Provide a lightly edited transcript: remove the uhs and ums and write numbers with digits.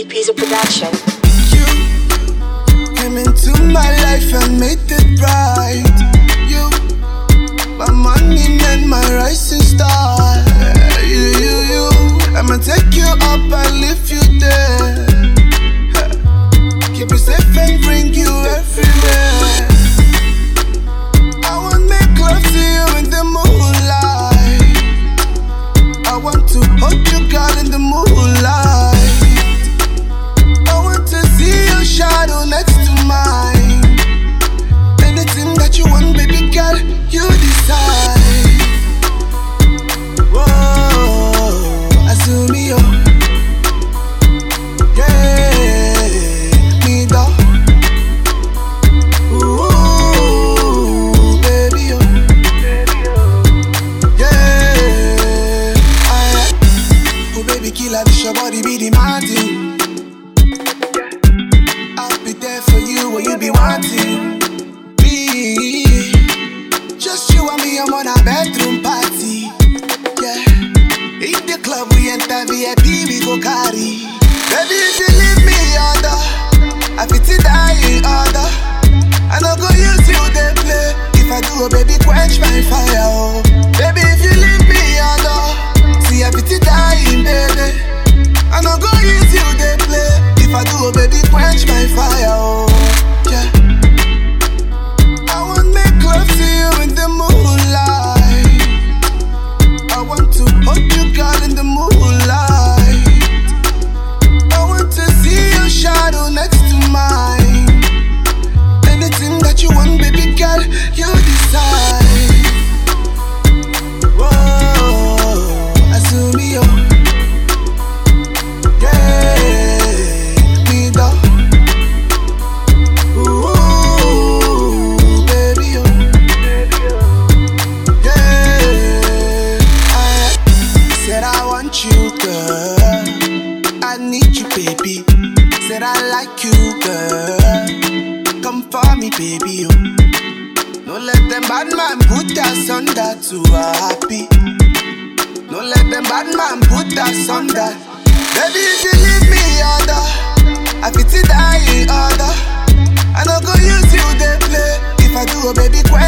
Beat Pizza Production. You came into my life and made it right. You, my money and my rising star. You. I'ma take you up and lift you there. Keep you safe and bring you everywhere. I wanna make love to you in the moonlight. I want to hold you, girl, in the moonlight. I want to see your shadow next to mine. Anything that you want, baby girl, you decide. Whoa, Azumio. Yeah, me da. Ooh, baby, oh. Yeah, oh baby, killer, this your body be demanding. I'll be there for you when you be wanting me. Just you and me, I'm on a bedroom party. Yeah, in the club we enter VIP, we go carry. Baby, if you leave me under, I fit to die in order. I no go use you they play. If I do, baby, quench my fire. Oh, baby, if you leave me under, see I fit to die in baby. I no go use you they play. If I do, baby, quench my fire. Oh, yeah. I want make love to you in the moonlight. I want to hold you, girl, in the moonlight. I want to see your shadow next to mine. Anything that you want, baby girl, you decide. Whoa, Azumio. Yeah, me da. Ooh, baby, oh. Yeah, I said I want you, girl. I need you, baby. Said I like you, girl. Come for me, baby, oh. Don't let them bad man put us under too happy. Don't let them bad man put us under. Baby, if you leave me under, I fit to die in order. I no go use you they play. If I do, baby, quench